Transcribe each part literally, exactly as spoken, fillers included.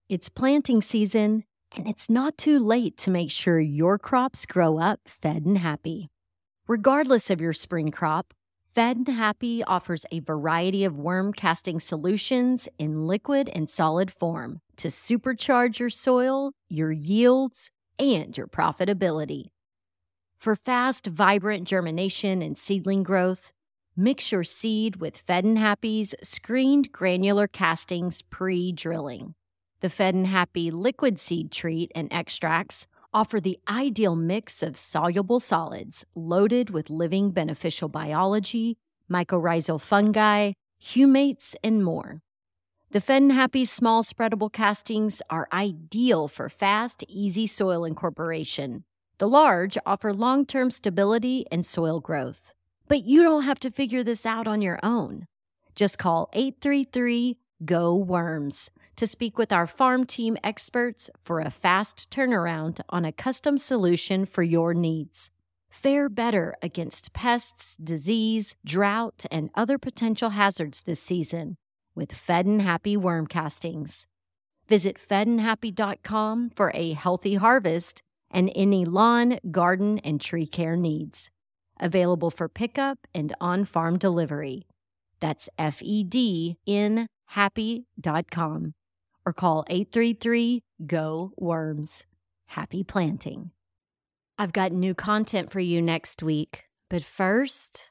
It's planting season, and it's not too late to make sure your crops grow up fed and happy. Regardless of your spring crop, Fed and Happy offers a variety of worm casting solutions in liquid and solid form to supercharge your soil, your yields, and your profitability. For fast, vibrant germination and seedling growth, mix your seed with Fed and Happy's screened granular castings pre-drilling. The Fed and Happy liquid seed treat and extracts offer the ideal mix of soluble solids loaded with living beneficial biology, mycorrhizal fungi, humates, and more. The Fed and Happy small spreadable castings are ideal for fast, easy soil incorporation. The large offer long-term stability and soil growth. But you don't have to figure this out on your own. Just call eight three three, G O, WORMS to speak with our farm team experts for a fast turnaround on a custom solution for your needs. Fare better against pests, disease, drought, and other potential hazards this season with Fed and Happy worm castings. Visit fed and happy dot com for a healthy harvest and any lawn, garden, and tree care needs. Available for pickup and on-farm delivery. That's F E D N happy dot com. Or call eight three three, G O, WORMS. Happy planting. I've got new content for you next week, but first,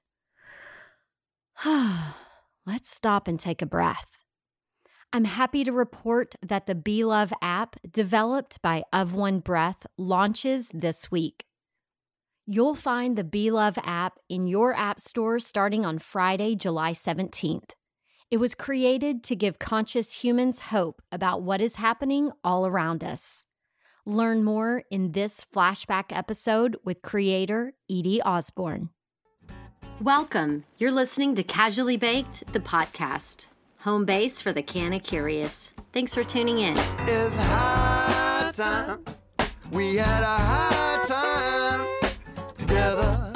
let's stop and take a breath. I'm happy to report that the Be Love app, developed by Of One Breath, launches this week. You'll find the Be Love app in your app store starting on Friday, July seventeenth. It was created to give conscious humans hope about what is happening all around us. Learn more in this flashback episode with creator Edie Osborne. Welcome. You're listening to Casually Baked, the podcast. Home base for the canna curious. Thanks for tuning in. It's high time. We had a high time together.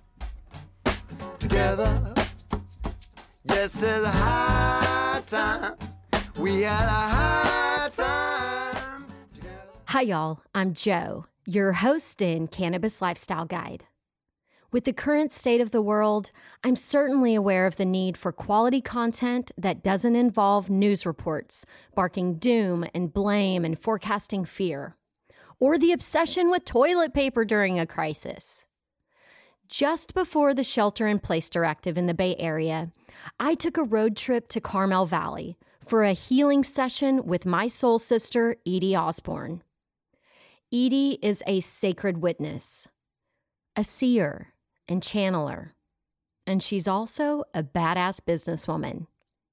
Together. Yes, it's a high time. We had a high time together. Hi, y'all. I'm Jo, your host and cannabis lifestyle guide. With the current state of the world, I'm certainly aware of the need for quality content that doesn't involve news reports, barking doom and blame and forecasting fear, or the obsession with toilet paper during a crisis. Just before the shelter-in-place directive in the Bay Area, I took a road trip to Carmel Valley for a healing session with my soul sister, Edie Osborne. Edie is a sacred witness, a seer and channeler, and she's also a badass businesswoman.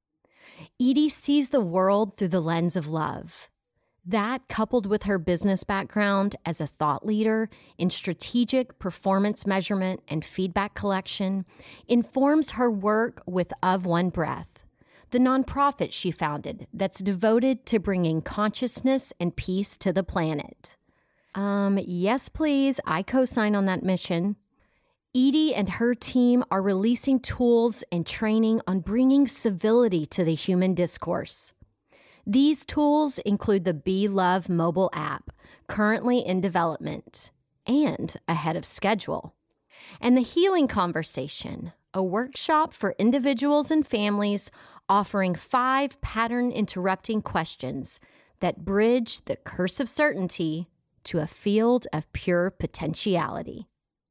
Edie sees the world through the lens of love. That, coupled with her business background as a thought leader in strategic performance measurement and feedback collection, informs her work with Of One Breath, the nonprofit she founded that's devoted to bringing consciousness and peace to the planet. Um, yes, please, I co-sign on that mission. Edie and her team are releasing tools and training on bringing civility to the human discourse. These tools include the Be Love mobile app, currently in development and ahead of schedule, and the Healing Conversation, a workshop for individuals and families offering five pattern-interrupting questions that bridge the curse of certainty to a field of pure potentiality.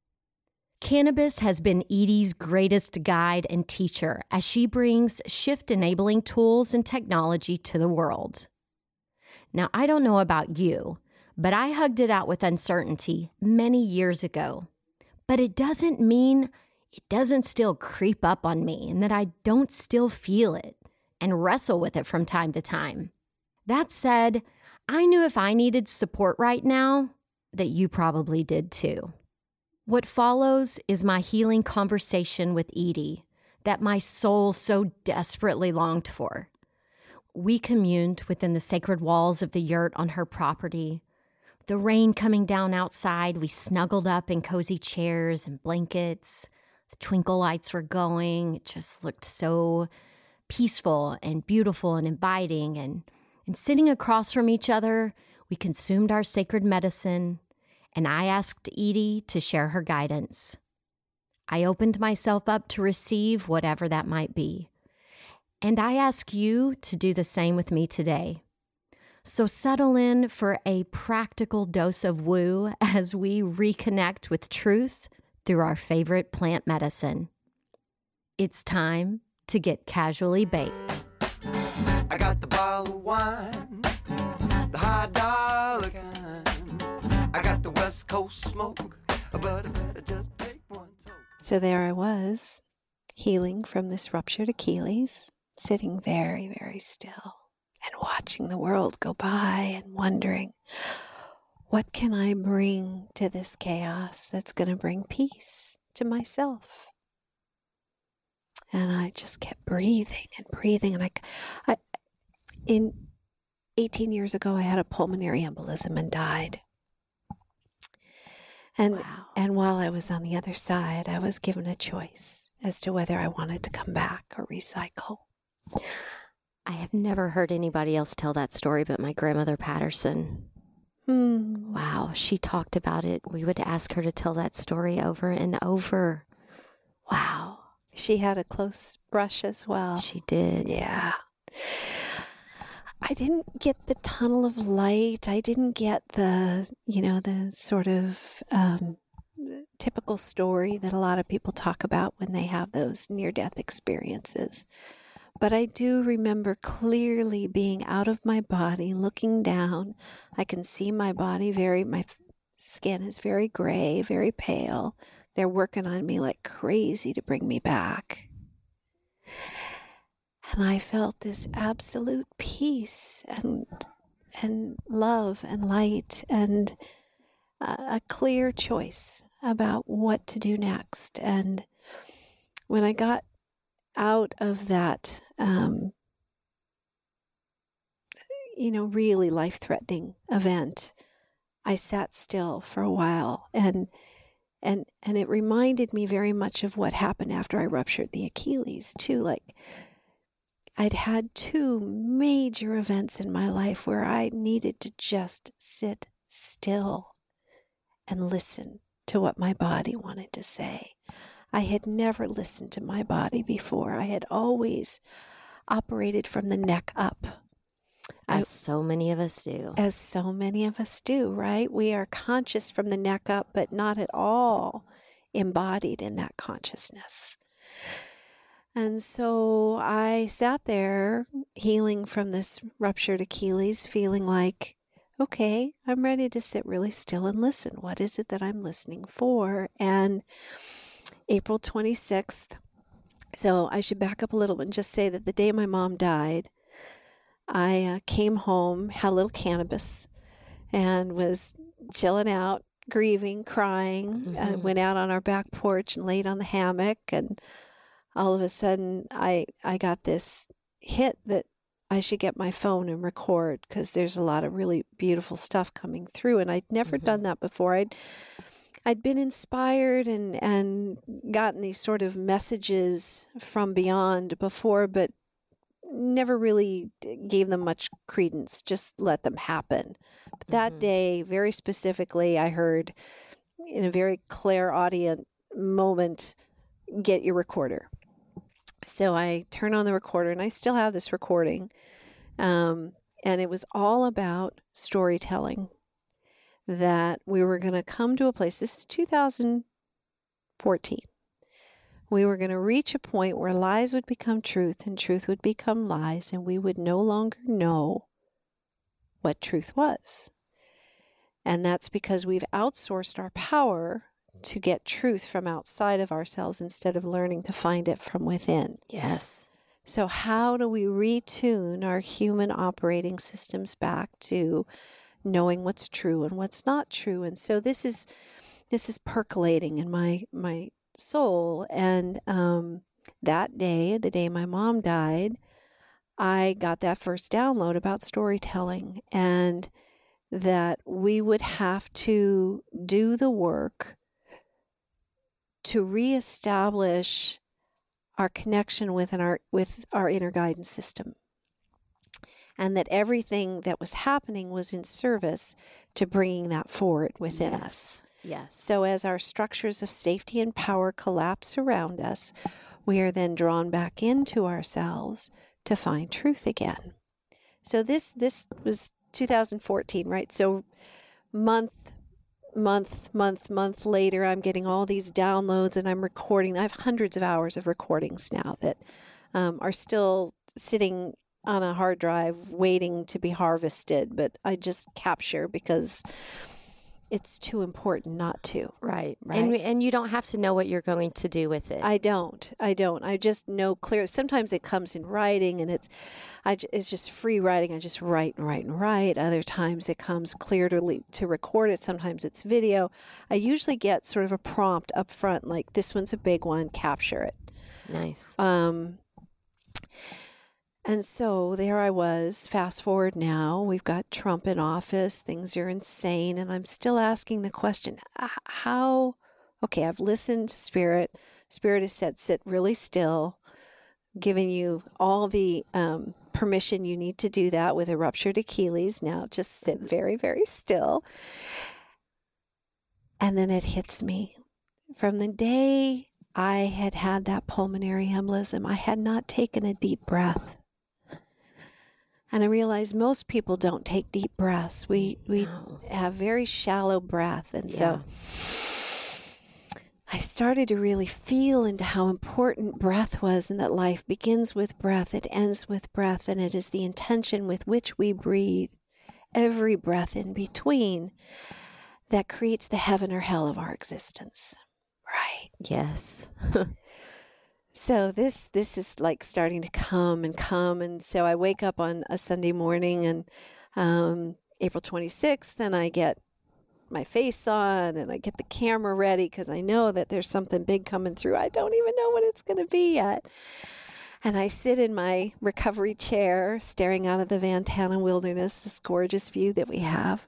Cannabis has been Edie's greatest guide and teacher as she brings shift-enabling tools and technology to the world. Now, I don't know about you, but I hugged it out with uncertainty many years ago. But it doesn't mean it doesn't still creep up on me and that I don't still feel it and wrestle with it from time to time. That said, I knew if I needed support right now, that you probably did too. What follows is my healing conversation with Edie that my soul so desperately longed for. We communed within the sacred walls of the yurt on her property. The rain coming down outside, we snuggled up in cozy chairs and blankets. The twinkle lights were going. It just looked so peaceful and beautiful and inviting. And And sitting across from each other, we consumed our sacred medicine, and I asked Edie to share her guidance. I opened myself up to receive whatever that might be. And I ask you to do the same with me today. So settle in for a practical dose of woo as we reconnect with truth through our favorite plant medicine. It's time to get casually baked. I got the bottle of wine, the high dollar kind. I got the West Coast smoke, but I better just take one toke. So there I was, healing from this ruptured Achilles, sitting very, very still and watching the world go by and wondering, what can I bring to this chaos that's going to bring peace to myself? And I just kept breathing and breathing. And I, I, in eighteen years ago, I had a pulmonary embolism and died. And, Wow. and while I was on the other side, I was given a choice as to whether I wanted to come back or recycle. I have never heard anybody else tell that story but my grandmother Patterson. Hmm. Wow, she talked about it. We would ask her to tell that story over and over. Wow. She had a close brush as well. She did. Yeah. I didn't get the tunnel of light. I didn't get the, you know, the sort of um, typical story that a lot of people talk about when they have those near-death experiences. But I do remember clearly being out of my body, looking down. I can see my body very, my skin is very gray, very pale. They're working on me like crazy to bring me back. And I felt this absolute peace and and love and light and a, a clear choice about what to do next. And when I got out of that, um, you know, really life-threatening event, I sat still for a while, and and and it reminded me very much of what happened after I ruptured the Achilles too. Like, I'd had two major events in my life where I needed to just sit still and listen to what my body wanted to say. I had never listened to my body before. I had always operated from the neck up. As I, so many of us do. as so many of us do, right? We are conscious from the neck up, but not at all embodied in that consciousness. And so I sat there healing from this ruptured Achilles, feeling like, okay, I'm ready to sit really still and listen. What is it that I'm listening for? And April twenty-sixth, so I should back up a little bit and just say that the day my mom died, I uh, came home, had a little cannabis, and was chilling out, grieving, crying. Mm-hmm. Uh, went out on our back porch and laid on the hammock, and all of a sudden I I got this hit that I should get my phone and record, because there's a lot of really beautiful stuff coming through, and I'd never Mm-hmm. done that before. I'd I'd been inspired and, and gotten these sort of messages from beyond before, but never really gave them much credence, just let them happen. But that Mhm. day, very specifically, I heard in a very clairaudient moment, get your recorder. So I turn on the recorder, and I still have this recording. Um, and it was all about storytelling, that we were going to come to a place. This is two thousand fourteen. We were going to reach a point where lies would become truth and truth would become lies, and we would no longer know what truth was. And that's because we've outsourced our power to get truth from outside of ourselves instead of learning to find it from within. Yes. So how do we retune our human operating systems back to knowing what's true and what's not true? And so this is this is percolating in my my soul. And um, that day, the day my mom died, I got that first download about storytelling, and that we would have to do the work to reestablish our connection with our with our inner guidance system. and that everything that was happening was in service to bringing that forward within Yes. us. Yes. So as our structures of safety and power collapse around us, we are then drawn back into ourselves to find truth again. So this this was two thousand fourteen, right? So month, month, month, month later, I'm getting all these downloads and I'm recording. I have hundreds of hours of recordings now that um, are still sitting on a hard drive waiting to be harvested, but I just capture because it's too important not to. Right. Right. And, and you don't have to know what you're going to do with it. I don't. I don't. I just know clear. Sometimes it comes in writing, and it's, I, j- it's just free writing. I just write and write and write. Other times it comes clear to le- to record it. Sometimes it's video. I usually get sort of a prompt up front, like this one's a big one. Capture it. Nice. Um. And so there I was. Fast forward now, we've got Trump in office. Things are insane. And I'm still asking the question, h- how, okay, I've listened to Spirit. Spirit has said, sit really still, giving you all the um, permission you need to do that with a ruptured Achilles. Now just sit very, very still. And then it hits me. From the day I had had that pulmonary embolism, I had not taken a deep breath. And I realized most people don't take deep breaths. We we No. have very shallow breath. And so I started to really feel into how important breath was, and that life begins with breath, it ends with breath, and it is the intention with which we breathe every breath in between that creates the heaven or hell of our existence. Right. Yes. So this this is like starting to come and come. And so I wake up on a Sunday morning, and um, April twenty-sixth, and I get my face on and I get the camera ready because I know that there's something big coming through. I don't even know what it's going to be yet. And I sit in my recovery chair staring out of the Ventana Wilderness, this gorgeous view that we have.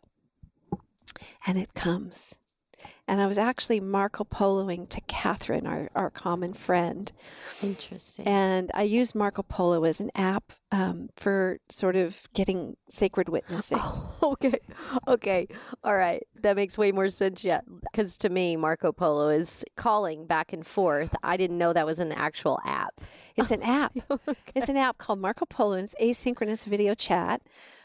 And it comes. And I was actually Marco Poloing to Catherine, our, our common friend. Interesting. And I use Marco Polo as an app um, for sort of getting sacred witnessing. Oh, okay. Okay. All right. That makes way more sense yet. Because to me, Marco Polo is calling back and forth. I didn't know that was an actual app. It's an app. It's an app called Marco Polo, and it's asynchronous video chat.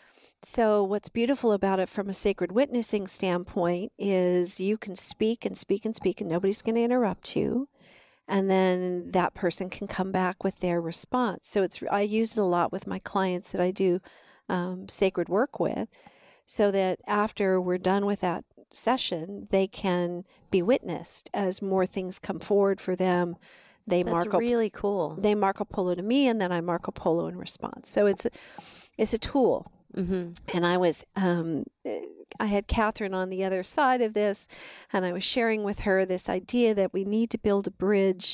So what's beautiful about it from a sacred witnessing standpoint is you can speak and speak and speak, and nobody's going to interrupt you. And then that person can come back with their response. So it's I use it a lot with my clients that I do um, sacred work with, so that after we're done with that session, they can be witnessed as more things come forward for them. They That's Marco, really cool. they Marco Polo to me, and then I Marco Polo in response. So it's a, it's a tool. Mm-hmm. And I was, um, I had Catherine on the other side of this, and I was sharing with her this idea that we need to build a bridge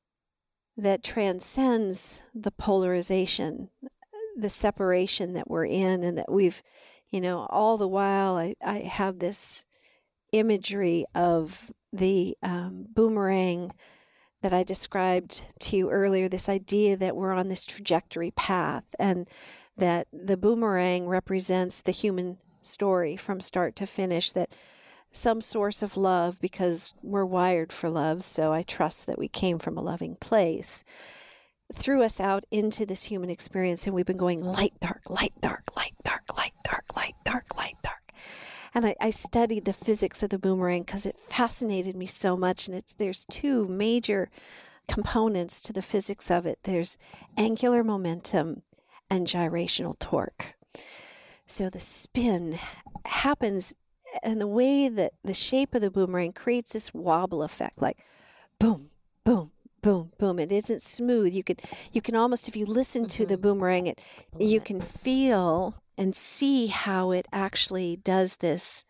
that transcends the polarization, the separation that we're in, and that we've, you know, all the while I, I have this imagery of the um, boomerang that I described to you earlier, this idea that we're on this trajectory path, and that the boomerang represents the human story from start to finish, that some source of love, because we're wired for love, so I trust that we came from a loving place, threw us out into this human experience, and we've been going light, dark, light, dark, light, dark, light, dark, light, dark, light, dark. And I, I studied the physics of the boomerang because it fascinated me so much, and it's there's two major components to the physics of it. There's angular momentum and gyrational torque. So the spin happens, and the way that the shape of the boomerang creates this wobble effect, like boom, boom, boom, boom. It isn't smooth. You could, you can almost, if you listen to the boomerang, it, you can feel and see how it actually does this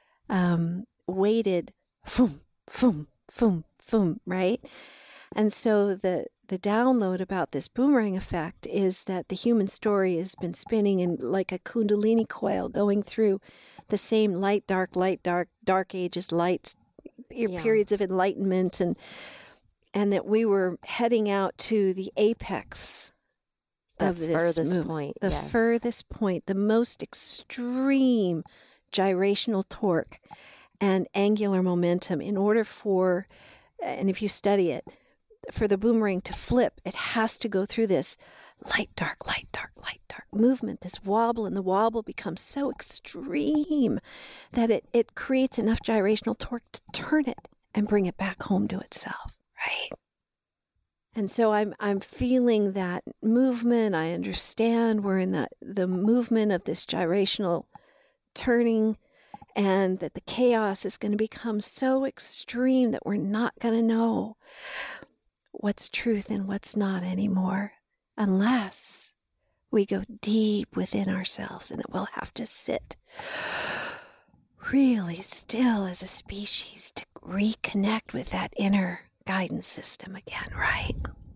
um, weighted, boom, boom, boom, boom, right? And so the the download about this boomerang effect is that the human story has been spinning in like a kundalini coil, going through the same light, dark, light, dark, dark ages, light Yeah. periods of enlightenment, and and that we were heading out to the apex, The of this furthest movement. point, The yes. furthest point, the most extreme gyrational torque and angular momentum in order for, and if you study it, for the boomerang to flip, it has to go through this light, dark, light, dark, light, dark movement, this wobble, and the wobble becomes so extreme that it, it creates enough gyrational torque to turn it and bring it back home to itself, right? And so I'm I'm feeling that movement. I understand we're in the, the movement of this gyrational turning, and that the chaos is going to become so extreme that we're not going to know what's truth and what's not anymore, unless we go deep within ourselves, and that we'll have to sit really still as a species to reconnect with that inner guidance system again, right?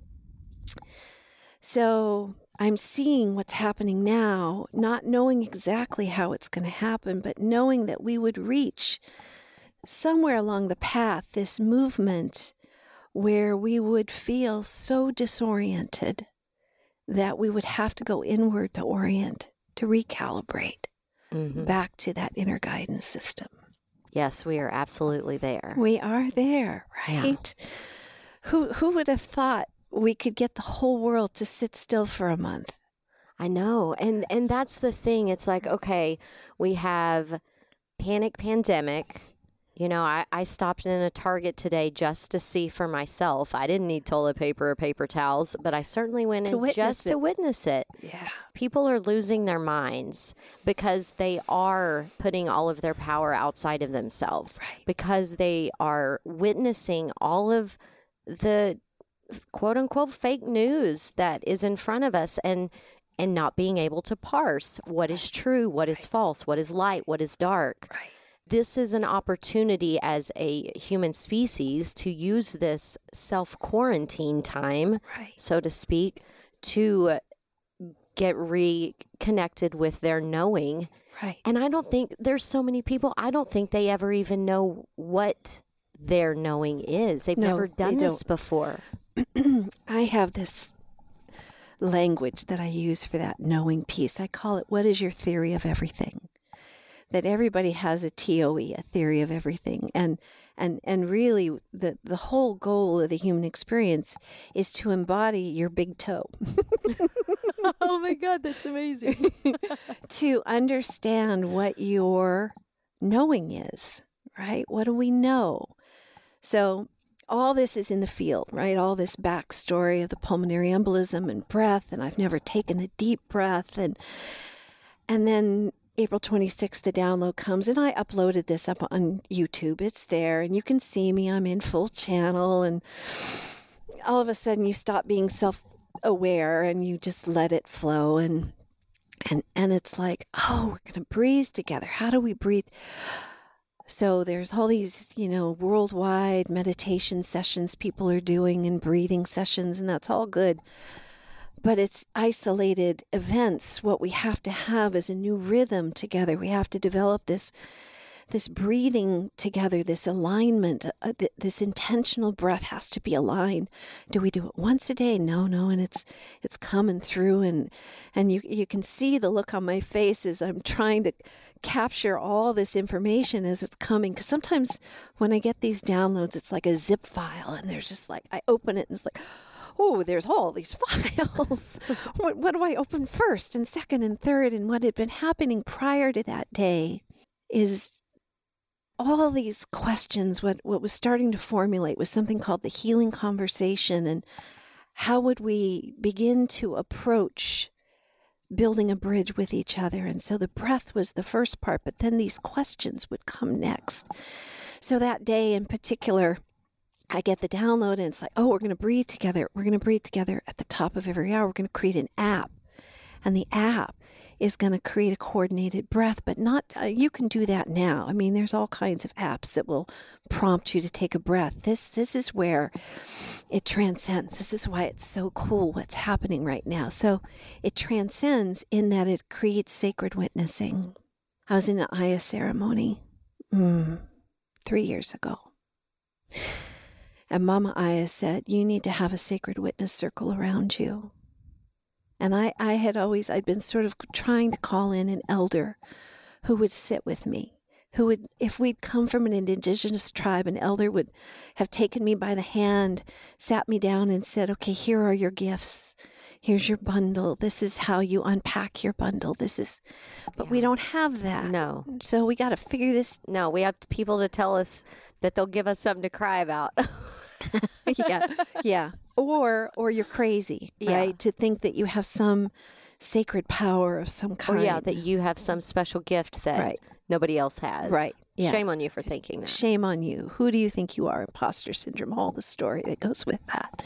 So I'm seeing what's happening now, not knowing exactly how it's going to happen, but knowing that we would reach somewhere along the path this movement where we would feel so disoriented that we would have to go inward to orient, to recalibrate Mm-hmm. back to that inner guidance system. Yes, we are absolutely there. We are there, right? Yeah. Who who would have thought we could get the whole world to sit still for a month? I know. And and that's the thing. It's like, okay, we have panic pandemic. You know, I, I stopped in a Target today just to see for myself. I didn't need toilet paper or paper towels, but I certainly went To in witness just it. to witness it. Yeah. People are losing their minds because they are putting all of their power outside of themselves. Right. Because they are witnessing all of the quote unquote fake news that is in front of us, and and not being able to parse what is true, what is false, what is light, what is dark. Right. This is an opportunity as a human species to use this self-quarantine time, Right. so to speak, to get reconnected with their knowing. Right. And I don't think there's so many people, I don't think they ever even know what their knowing is. They've No, never done they this don't. before. I have this language that I use for that knowing piece. I call it, what is your theory of everything? That everybody has a T O E, a theory of everything. And and and really the, the whole goal of the human experience is to embody your big toe. Oh my God, that's amazing. To understand what your knowing is, right? What do we know? So all this is in the field, right? All this backstory of the pulmonary embolism and breath, and I've never taken a deep breath. And and then April twenty-sixth, the download comes, and I uploaded this up on YouTube. It's there, and you can see me. I'm in full channel, and all of a sudden you stop being self-aware, and you just let it flow, and and and it's like, oh, we're going to breathe together. How do we breathe? So there's all these, you know, worldwide meditation sessions people are doing and breathing sessions, and that's all good. But it's isolated events. What we have to have is a new rhythm together. We have to develop this this breathing together, this alignment, uh, th- this intentional breath has to be aligned. Do we do it once a day? No, no, and it's it's coming through, and and you you can see the look on my face as I'm trying to capture all this information as it's coming. Because sometimes when I get these downloads, it's like a zip file, and there's just like, I open it and it's like, oh, there's all these files. what, what do I open first and second and third? And what had been happening prior to that day is all these questions. What, what was starting to formulate was something called the healing conversation. And how would we begin to approach building a bridge with each other? And so the breath was the first part, but then these questions would come next. So that day in particular, I get the download, and it's like, oh, we're going to breathe together. We're going to breathe together at the top of every hour. We're going to create an app. And the app is going to create a coordinated breath, but not, uh, you can do that now. I mean, there's all kinds of apps that will prompt you to take a breath. This, this is where it transcends. This is why it's so cool what's happening right now. So it transcends in that it creates sacred witnessing. I was in an Aya ceremony mm, three years ago. And Mama Aya said, you need to have a sacred witness circle around you. And I, I had always, I'd been sort of trying to call in an elder who would sit with me, who would, if we'd come from an indigenous tribe, an elder would have taken me by the hand, sat me down and said, okay, here are your gifts. Here's your bundle. This is how you unpack your bundle. This is, but Yeah. we don't have that. No. So we got to figure this. No, we have people to tell us that they'll give us something to cry about. yeah. Yeah. Or, or you're crazy, Yeah. right? To think that you have some sacred power of some Or kind. yeah, that you have some special gift that Right. nobody else has. Right. Yeah. Shame on you for thinking that. Shame on you. Who do you think you are? Imposter syndrome, all the story that goes with that.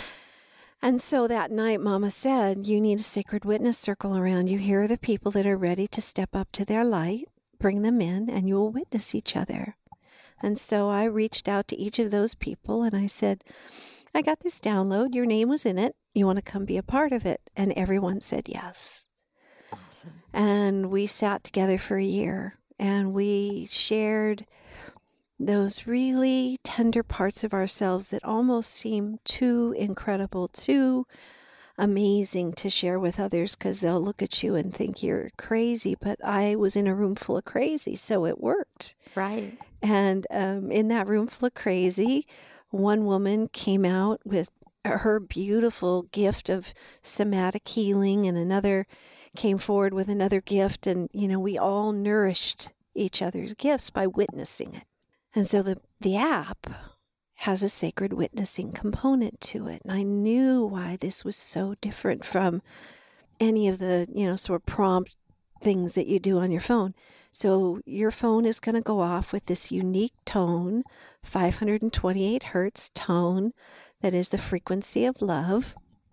And so that night, Mama said, you need a sacred witness circle around you. Here are the people that are ready to step up to their light. Bring them in and you will witness each other. And so I reached out to each of those people and I said, I got this download. Your name was in it. You want to come be a part of it? And everyone said yes. Awesome. And we sat together for a year and we shared those really tender parts of ourselves that almost seem too incredible, too amazing to share with others because they'll look at you and think you're crazy. But I was in a room full of crazy, so it worked. Right. And um, in that room full of crazy, one woman came out with her beautiful gift of somatic healing, and another came forward with another gift. And, you know, we all nourished each other's gifts by witnessing it. And so the, the app has a sacred witnessing component to it. And I knew why this was so different from any of the, you know, sort of prompt things that you do on your phone. So your phone is going to go off with this unique tone, five hundred twenty-eight hertz tone, that is the frequency of love.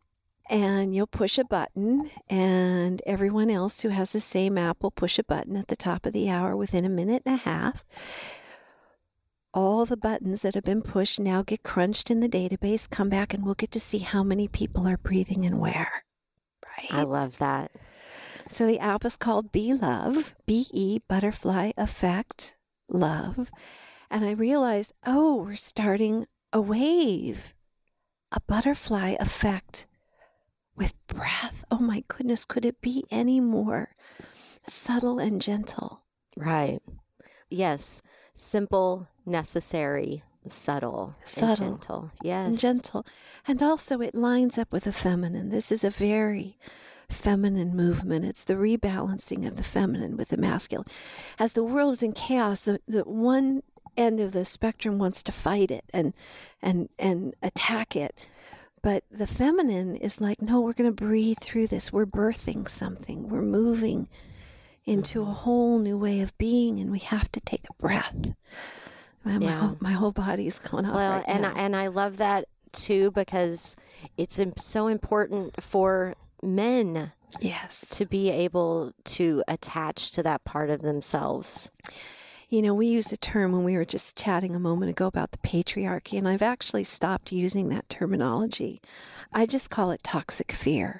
And you'll push a button, and everyone else who has the same app will push a button at the top of the hour within a minute and a half. All the buttons that have been pushed now get crunched in the database, come back, and we'll get to see how many people are breathing and where. Right? I love that. So the app is called Be Love, B E Butterfly Effect, Love. And I realized, oh, we're starting a wave, a butterfly effect with breath. Oh my goodness, could it be any more subtle and gentle? Right. Yes. Simple, necessary, subtle, Subtle. and gentle. Yes. And gentle. And also it lines up with the feminine. This is a very feminine movement. It's the rebalancing of the feminine with the masculine. As the world is in chaos, the, the one end of the spectrum wants to fight it and and and attack it. But the feminine is like, no, we're going to breathe through this. We're birthing something. We're moving into a whole new way of being, and we have to take a breath. My, my, Yeah. whole, my whole body is going off Well, right and now. I, and I love that too, because it's im- so important for men Yes. to be able to attach to that part of themselves. You know, we used a term when we were just chatting a moment ago about the patriarchy, and I've actually stopped using that terminology. I just call it toxic fear.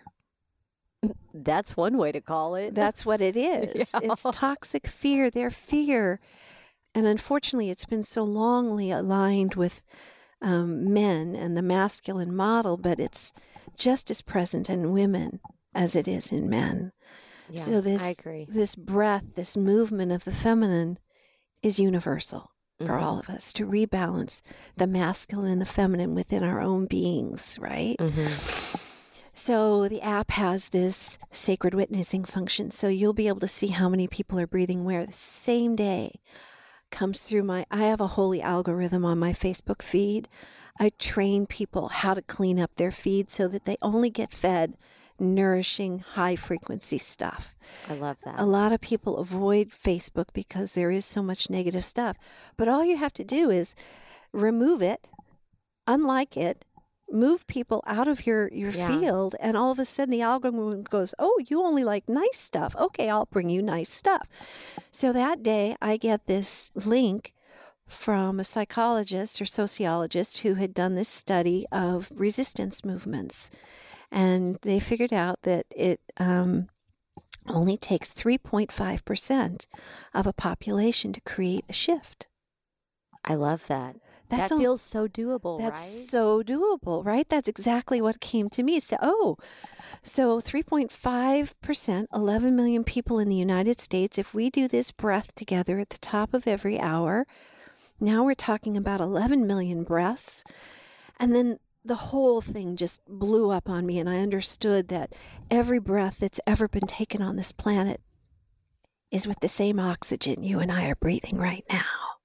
That's one way to call it. That's what it is. Yeah. It's toxic fear, their fear. And unfortunately, it's been so longly aligned with um, men and the masculine model, but it's just as present in women as it is in men. Yeah, so this, I agree. this breath, this movement of the feminine is universal for Mhm. all of us to rebalance the masculine and the feminine within our own beings, right? Mhm. So the app has this sacred witnessing function. So you'll be able to see how many people are breathing where the same day comes through my, I have a holy algorithm on my Facebook feed. I train people how to clean up their feed so that they only get fed nourishing high frequency stuff. I love that. A lot of people avoid Facebook because there is so much negative stuff. But all you have to do is remove it, unlike it, move people out of your, your Yeah. field, and all of a sudden the algorithm goes, oh, you only like nice stuff. Okay, I'll bring you nice stuff. So that day I get this link from a psychologist or sociologist who had done this study of resistance movements. And they figured out that it um, only takes three point five percent of a population to create a shift. I love that. That's that on- feels so doable, That's right? so doable, right? That's exactly what came to me. So, oh, so three point five percent, eleven million people in the United States, if we do this breath together at the top of every hour, now we're talking about eleven million breaths. And then the whole thing just blew up on me, and I understood that every breath that's ever been taken on this planet is with the same oxygen you and I are breathing right now.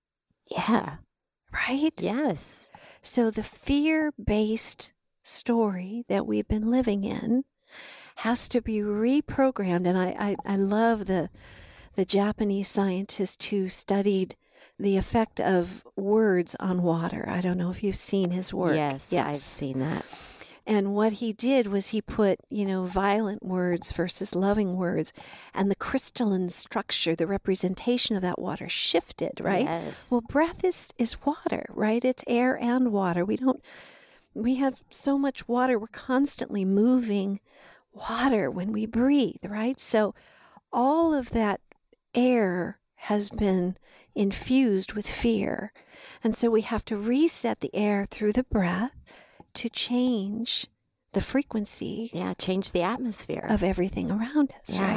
Yeah. Right? Yes. So the fear-based story that we've been living in has to be reprogrammed. And I, I, I love the the Japanese scientist who studied the effect of words on water. I don't know if you've seen his work. Yes, I've seen that. And what he did was he put, you know, violent words versus loving words, and the crystalline structure, the representation of that water shifted, right? Yes. Well, breath is, is water, right? It's air and water. We don't, we have so much water. We're constantly moving water when we breathe, right? So all of that air has been infused with fear. And so we have to reset the air through the breath to change the frequency Yeah, change the atmosphere. of everything around us, yeah. right?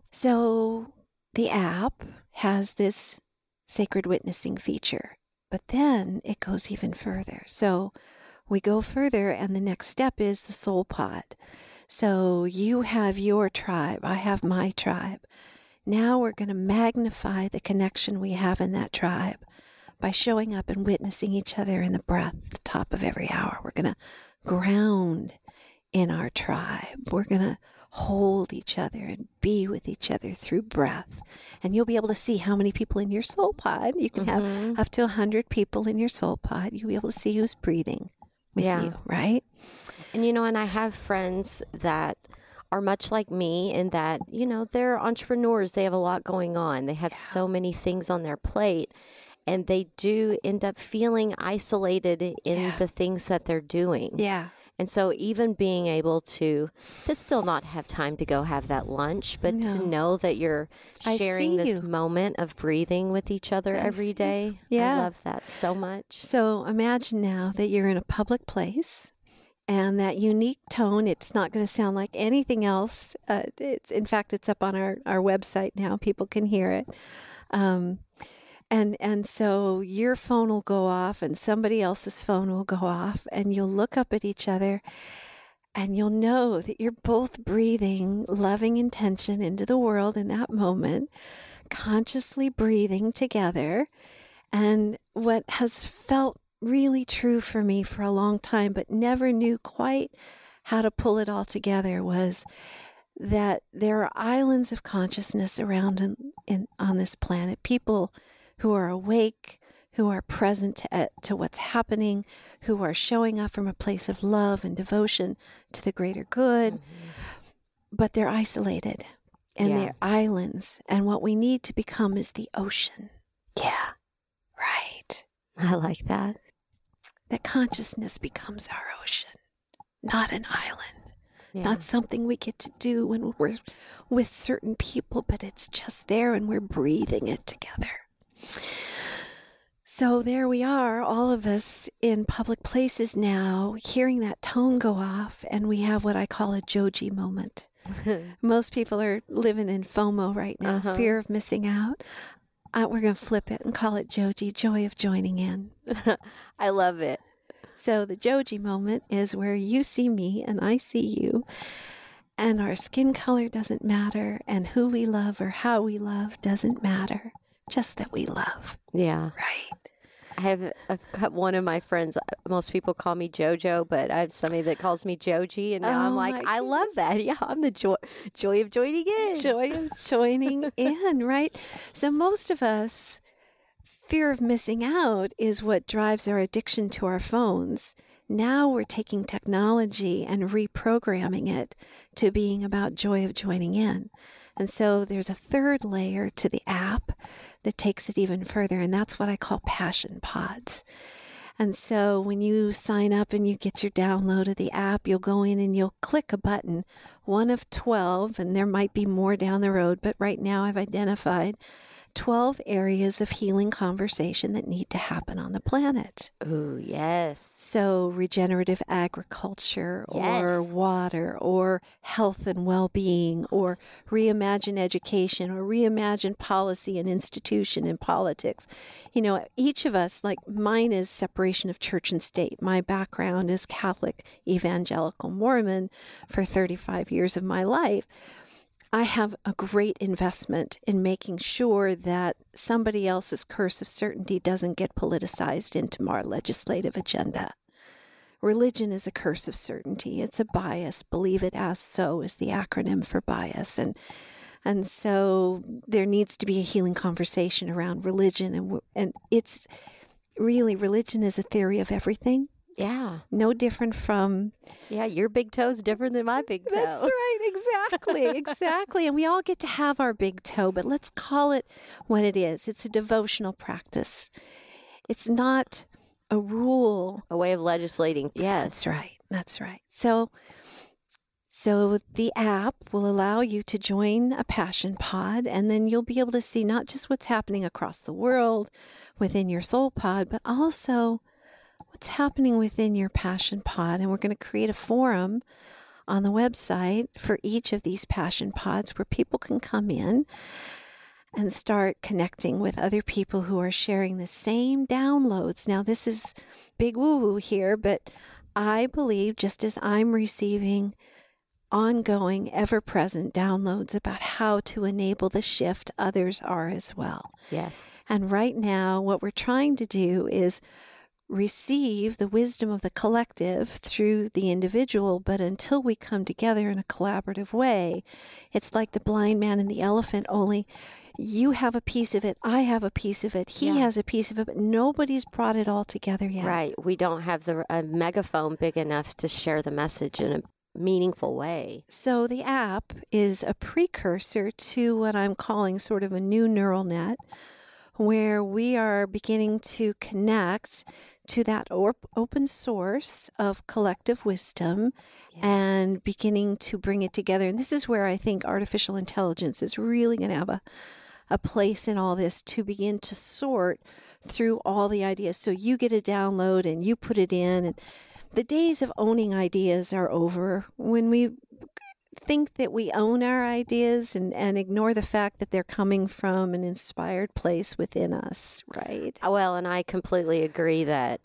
So the app has this sacred witnessing feature, but then it goes even further. So we go further, and the next step is the soul pod. So you have your tribe, I have my tribe. Now we're going to magnify the connection we have in that tribe by showing up and witnessing each other in the breath at the top of every hour. We're going to ground in our tribe. We're going to hold each other and be with each other through breath. And you'll be able to see how many people in your soul pod. You can Mhm. have up to one hundred people in your soul pod. You'll be able to see who's breathing with Yeah. you, right? And, you know, and I have friends that are much like me in that, you know, they're entrepreneurs. They have a lot going on. They have so many things on their plate. And they do end up feeling isolated in Yeah. the things that they're doing. Yeah. And so even being able to to still not have time to go have that lunch, but to No. know that you're I sharing see this you. moment of breathing with each other I every see. day. Yeah. I love that so much. So imagine now that you're in a public place, and that unique tone, it's not going to sound like anything else. Uh, it's, in fact, it's up on our, our website now. People can hear it. Um, and, and so your phone will go off and somebody else's phone will go off, and you'll look up at each other and you'll know that you're both breathing loving intention into the world in that moment, consciously breathing together. And what has felt really true for me for a long time, but never knew quite how to pull it all together, was that there are islands of consciousness around in, in, on this planet, people who are awake, who are present to, uh, to what's happening, who are showing up from a place of love and devotion to the greater good, mm-hmm. but they're isolated and Yeah. they're islands. And what we need to become is the ocean. Yeah. Right. I like that. That consciousness becomes our ocean, not an island, Yeah. not something we get to do when we're with certain people, but it's just there and we're breathing it together. So there we are, all of us in public places now, hearing that tone go off, and we have what I call a Joji moment. Most people are living in FOMO right now, Uh-huh. fear of missing out. Uh, we're going to flip it and call it Joji, joy of joining in. I love it. So the Joji moment is where you see me and I see you, and our skin color doesn't matter, and who we love or how we love doesn't matter, just that we love, Yeah. right? I have I've got one of my friends, most people call me JoJo, but I have somebody that calls me Joji, and now Oh I'm like, my I love that. Yeah, I'm the joy, joy of joining in. Joy of joining in, right? So most of us, fear of missing out is what drives our addiction to our phones. Now we're taking technology and reprogramming it to being about joy of joining in. And so there's a third layer to the app that takes it even further, and that's what I call passion pods. And so when you sign up and you get your download of the app, you'll go in and you'll click a button, one of twelve, and there might be more down the road, but right now I've identified twelve areas of healing conversation that need to happen on the planet. Ooh, yes. So regenerative agriculture or Yes. water or health and well-being or reimagine education or reimagine policy and institution and politics. You know, each of us, like mine is separation of church and state. My background is Catholic, evangelical, Mormon for thirty-five years of my life. I have a great investment in making sure that somebody else's curse of certainty doesn't get politicized into our legislative agenda. Religion is a curse of certainty. It's a bias. Believe it as so is the acronym for bias. And and so there needs to be a healing conversation around religion. And, and it's really, religion is a theory of everything. Yeah. No different from... Yeah, your big toe's different than my big toe. That's right. Exactly. Exactly. And we all get to have our big toe, but let's call it what it is. It's a devotional practice. It's not a rule. A way of legislating. Yes. That's right. That's right. So, so the app will allow you to join a passion pod, and then you'll be able to see not just what's happening across the world within your soul pod, but also what's happening within your passion pod. And we're going to create a forum on the website for each of these passion pods where people can come in and start connecting with other people who are sharing the same downloads. Now, this is big woo-woo here, but I believe just as I'm receiving ongoing, ever-present downloads about how to enable the shift, others are as well. Yes. And right now, what we're trying to do is receive the wisdom of the collective through the individual, but until we come together in a collaborative way, it's like the blind man and the elephant, only you have a piece of it, I have a piece of it, he Yeah. has a piece of it, but nobody's brought it all together yet. Right. We don't have the a megaphone big enough to share the message in a meaningful way. So the app is a precursor to what I'm calling sort of a new neural net, where we are beginning to connect to that or- open source of collective wisdom Yeah. and beginning to bring it together. And this is where I think artificial intelligence is really going to have a, a place in all this, to begin to sort through all the ideas. So you get a download and you put it in, and the days of owning ideas are over. When we think that we own our ideas and, and ignore the fact that they're coming from an inspired place within us, right? Well, and I completely agree that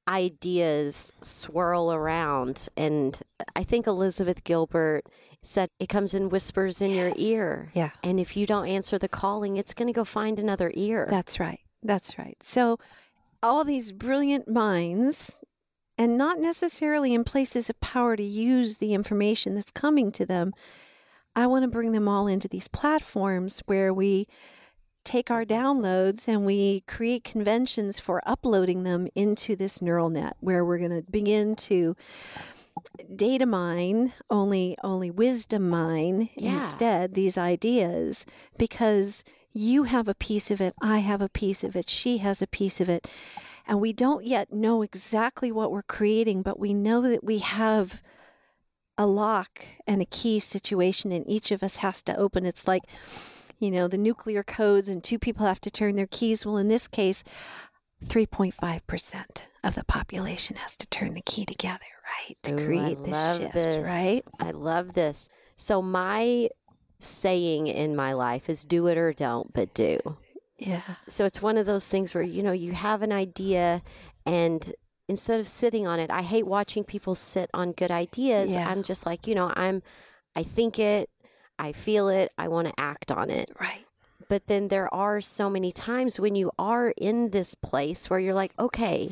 ideas swirl around. And I think Elizabeth Gilbert said it comes in whispers in your Yes. ear. Yeah. And if you don't answer the calling, it's going to go find another ear. That's right. That's right. So all these brilliant minds, and not necessarily in places of power to use the information that's coming to them, I want to bring them all into these platforms where we take our downloads and we create conventions for uploading them into this neural net, where we're going to begin to data mine, only only wisdom mine Yeah. instead these ideas, because you have a piece of it, I have a piece of it, she has a piece of it. And we don't yet know exactly what we're creating, but we know that we have a lock and a key situation, and each of us has to open. It's like, you know, the nuclear codes, and two people have to turn their keys. Well, in this case, three point five percent of the population has to turn the key together, right? To Ooh, create I this love shift, this. right? I love this. So my saying in my life is do it or don't, but do. Yeah. So it's one of those things where, you know, you have an idea, and instead of sitting on it, I hate watching people sit on good ideas. Yeah. I'm just like, you know, I'm, I think it, I feel it, I want to act on it. Right. But then there are so many times when you are in this place where you're like, okay,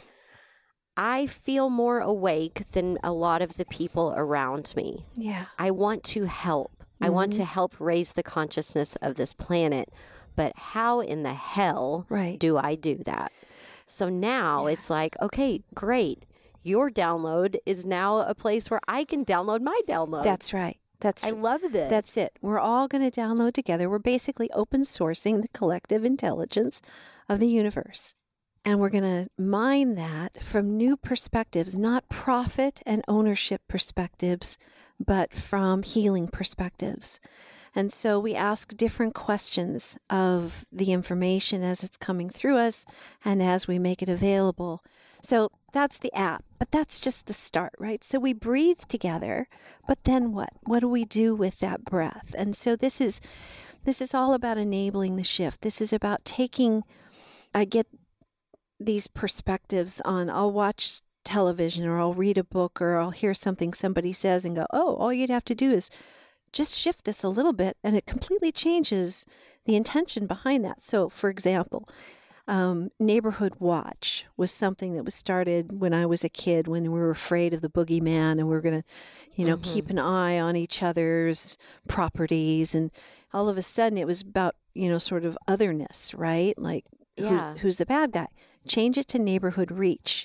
I feel more awake than a lot of the people around me. Yeah. I want to help. I want to help raise the consciousness of this planet. But how in the hell Right. do I do that? So now it's like, okay, great. Your download is now a place where I can download my download. That's right. That's I love this. That's it. We're all going to download together. We're basically open sourcing the collective intelligence of the universe. And we're going to mine that from new perspectives, not profit and ownership perspectives, but from healing perspectives. And so we ask different questions of the information as it's coming through us and as we make it available. So that's the app, but that's just the start, right? So we breathe together, but then what? What do we do with that breath? And so this is this is all about enabling the shift. This is about taking, I get these perspectives on, I'll watch television or I'll read a book or I'll hear something somebody says and go, oh, all you'd have to do is just shift this a little bit and it completely changes the intention behind that. So for example, um, Neighborhood Watch was something that was started when I was a kid, when we were afraid of the boogeyman and we were going to, you know, mm-hmm. keep an eye on each other's properties. And all of a sudden it was about, you know, sort of otherness, right? Like yeah. who, who's the bad guy? Change it to Neighborhood Reach.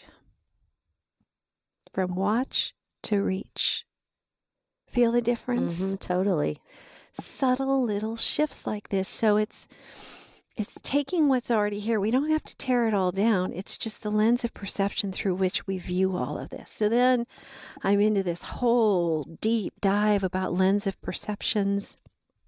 From watch to reach. Feel the difference? Mm-hmm, totally. Subtle little shifts like this. So it's it's taking what's already here. We don't have to tear it all down. It's just the lens of perception through which we view all of this. So then I'm into this whole deep dive about lens of perceptions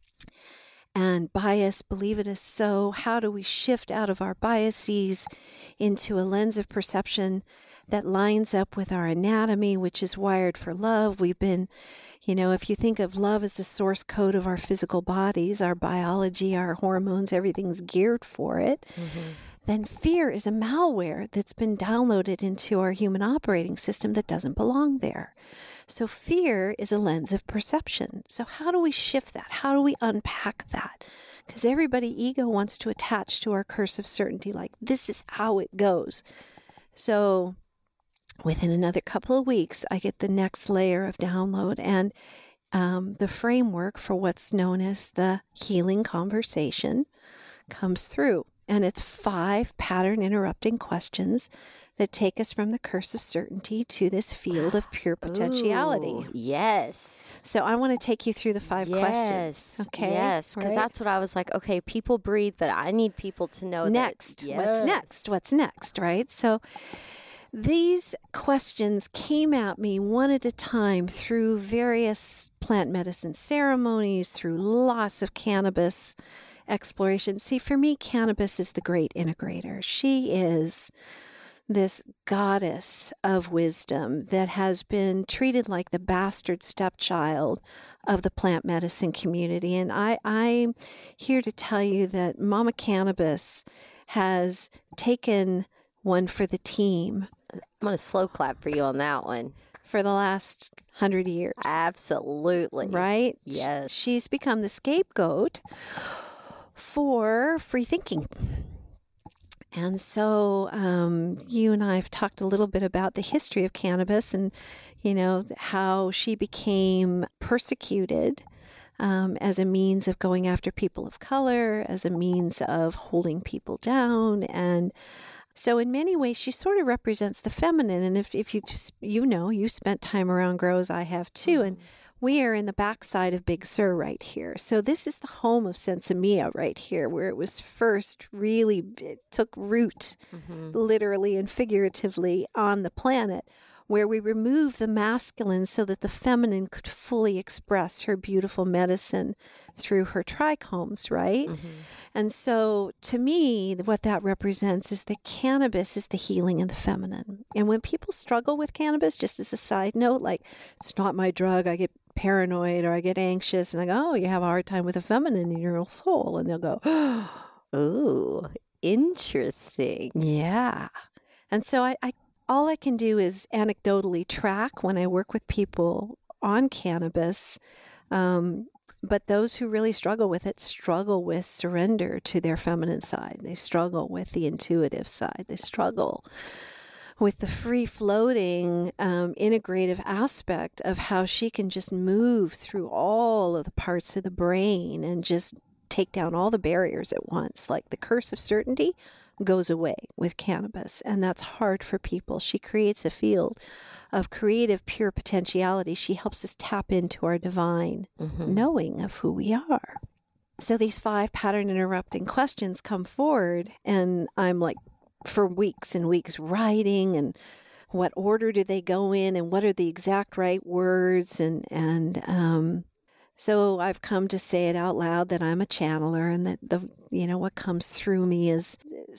and bias. Believe it is so. How do we shift out of our biases into a lens of perception that lines up with our anatomy, which is wired for love? We've been, you know, if you think of love as the source code of our physical bodies, our biology, our hormones, everything's geared for it. Mm-hmm. Then fear is a malware that's been downloaded into our human operating system that doesn't belong there. So fear is a lens of perception. So how do we shift that? How do we unpack that? Because everybody ego wants to attach to our curse of certainty, like this is how it goes. So within another couple of weeks, I get the next layer of download and um, the framework for what's known as the healing conversation comes through. And it's five pattern interrupting questions that take us from the curse of certainty to this field of pure potentiality. Ooh, yes. So I want to take you through the five yes. questions. Okay. Yes, because right? that's what I was like, okay, people breathe, but I need people to know next. that. Yes. What's next? What's next, right? So these questions came at me one at a time through various plant medicine ceremonies, through lots of cannabis exploration. See, for me, cannabis is the great integrator. She is this goddess of wisdom that has been treated like the bastard stepchild of the plant medicine community. And I, I'm here to tell you that Mama Cannabis has taken one for the team. I'm going to slow clap for you on that one. For the last hundred years. Absolutely. Right? Yes. She's become the scapegoat for free thinking. And so um, you and I have talked a little bit about the history of cannabis and, you know, how she became persecuted um, as a means of going after people of color, as a means of holding people down. And so in many ways, she sort of represents the feminine. And if, if you just, you know, you spent time around grows, I have too. And we are in the backside of Big Sur right here. So this is the home of Sensimilla right here, where it was first really, it took root, mm-hmm. literally and figuratively on the planet, where we removed the masculine so that the feminine could fully express her beautiful medicine through her trichomes, right? Mm-hmm. And so to me, what that represents is that cannabis is the healing in the feminine. And when people struggle with cannabis, just as a side note, like, it's not my drug, I get paranoid or I get anxious, and I go, oh, you have a hard time with the feminine in your soul. And they'll go, oh, ooh, interesting. Yeah. And so I, I all I can do is anecdotally track when I work with people on cannabis. Um, but those who really struggle with it struggle with surrender to their feminine side. They struggle with the intuitive side. They struggle with the free-floating, um, integrative aspect of how she can just move through all of the parts of the brain and just take down all the barriers at once. Like the curse of certainty goes away with cannabis, and that's hard for people. She creates a field of creative, pure potentiality. She helps us tap into our divine mm-hmm. knowing of who we are. So these five pattern interrupting questions come forward, and I'm like, for weeks and weeks writing, and what order do they go in, and what are the exact right words, and and um, So I've come to say it out loud that I'm a channeler, and that the you know what comes through me is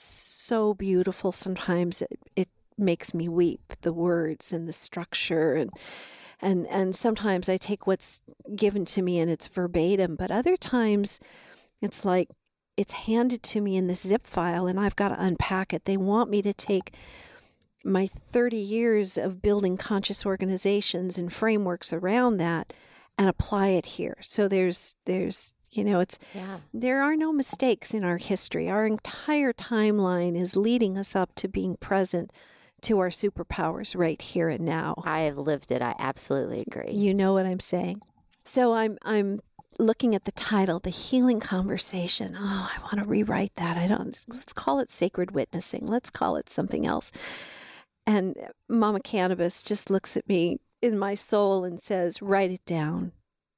so beautiful. Sometimes it, it makes me weep, the words and the structure, and and and sometimes I take what's given to me and it's verbatim, but other times it's like it's handed to me in this zip file and I've got to unpack it. They want me to take my thirty years of building conscious organizations and frameworks around that and apply it here. So there's, there's, you know, it's, Yeah. there are no mistakes in our history. Our entire timeline is leading us up to being present to our superpowers right here and now. I have lived it. I absolutely agree. You know what I'm saying? So I'm, I'm looking at the title, The Healing Conversation. Oh, I want to rewrite that. I don't, let's call it Sacred Witnessing. Let's call it something else. And Mama Cannabis just looks at me in my soul and says, write it down.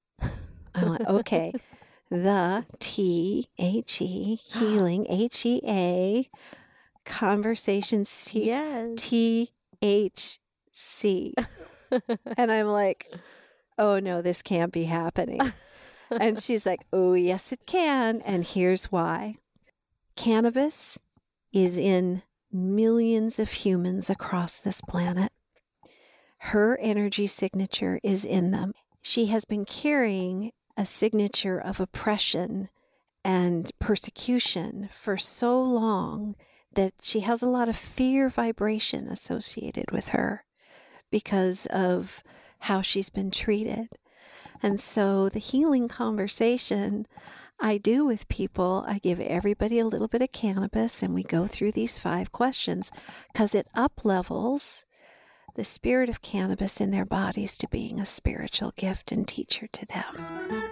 I'm like, okay. The T H E, healing, H E A, conversation, C Yes. T H C. And I'm like, oh no, this can't be happening. And she's like, oh, yes, it can. And here's why. Cannabis is in millions of humans across this planet. Her energy signature is in them. She has been carrying a signature of oppression and persecution for so long that she has a lot of fear vibration associated with her because of how she's been treated. And so the healing conversation I do with people, I give everybody a little bit of cannabis and we go through these five questions because it up-levels the spirit of cannabis in their bodies to being a spiritual gift and teacher to them.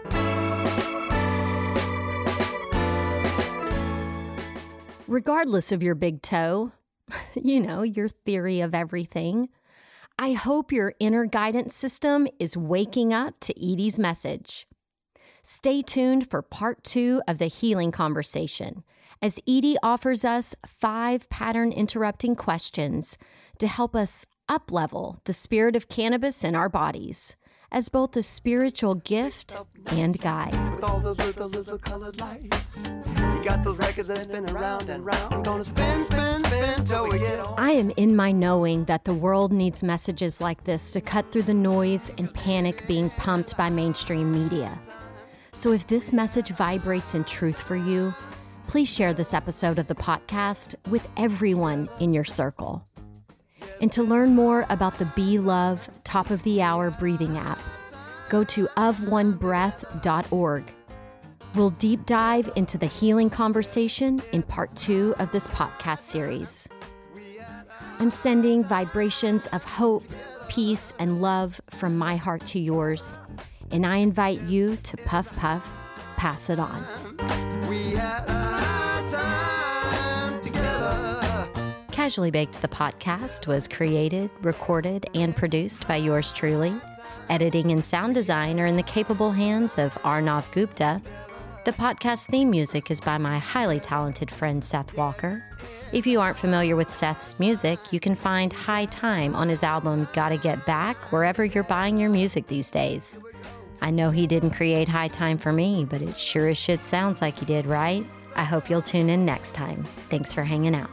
Regardless of your big toe, you know, your theory of everything, I hope your inner guidance system is waking up to Edie's message. Stay tuned for part two of the healing conversation as Edie offers us five pattern interrupting questions to help us up-level the spirit of cannabis in our bodies as both a spiritual gift and guide. With all those little, little colored lights. You got those records that spin around and round. I'm gonna spin, spin, spin till we get on. I am in my knowing that the world needs messages like this to cut through the noise and panic being pumped by mainstream media. So if this message vibrates in truth for you, please share this episode of the podcast with everyone in your circle. And to learn more about the Be Love Top of the Hour breathing app, go to of one breath dot org. We'll deep dive into the healing conversation in part two of this podcast series. I'm sending vibrations of hope, peace, and love from my heart to yours. And I invite you to puff, puff, pass it on. We had a time together. Casually Baked, the podcast, was created, recorded, and produced by yours truly. Editing and sound design are in the capable hands of Arnav Gupta. The podcast theme music is by my highly talented friend Seth Walker. If you aren't familiar with Seth's music, you can find High Time on his album Gotta Get Back wherever you're buying your music these days. I know he didn't create High Time for me, but it sure as shit sounds like he did, right? I hope you'll tune in next time. Thanks for hanging out.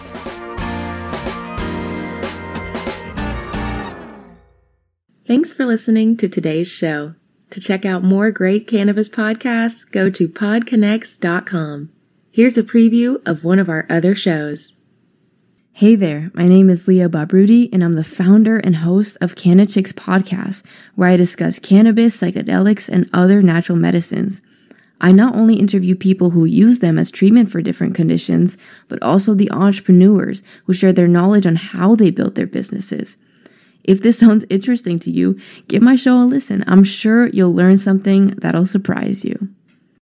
Thanks for listening to today's show. To check out more great cannabis podcasts, go to pod connects dot com. Here's a preview of one of our other shows. Hey there, my name is Leah Babrudi, and I'm the founder and host of Canna Chicks podcast, where I discuss cannabis, psychedelics, and other natural medicines. I not only interview people who use them as treatment for different conditions, but also the entrepreneurs who share their knowledge on how they built their businesses. If this sounds interesting to you, give my show a listen. I'm sure you'll learn something that'll surprise you.